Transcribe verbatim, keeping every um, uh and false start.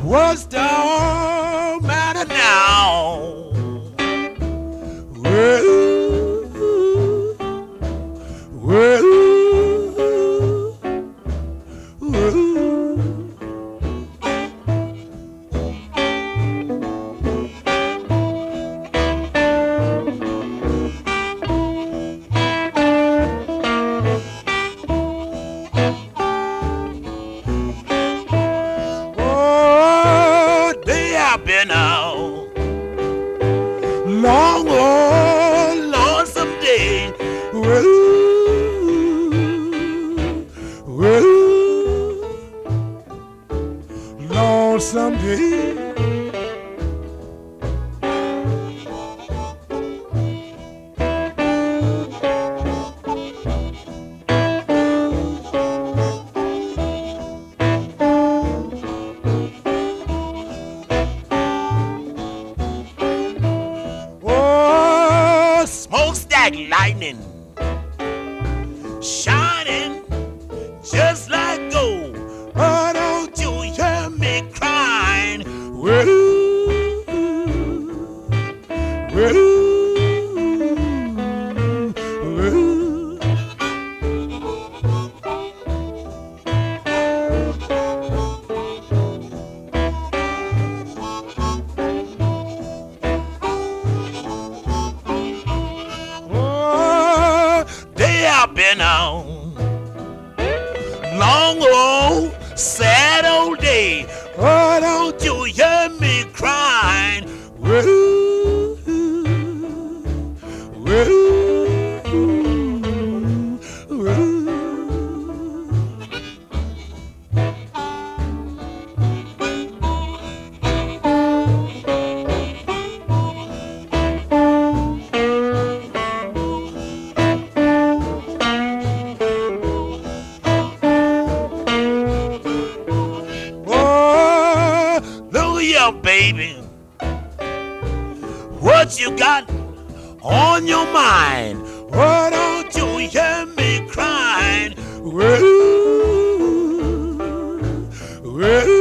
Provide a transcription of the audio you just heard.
What's the matter now? Well, well, well. Oh, they have been out long, oh, lonesome day. Well, well, lonesome day. Oh, smokestack lightning shining just like gold. Oh, don't you hear me crying? Well, well, well. Oh, they have been on long old sad old day. Oh, don't you hear me crying? Well, well, well. Oh, look here, baby. What you got on your mind? Why don't you hear me crying? Well, well.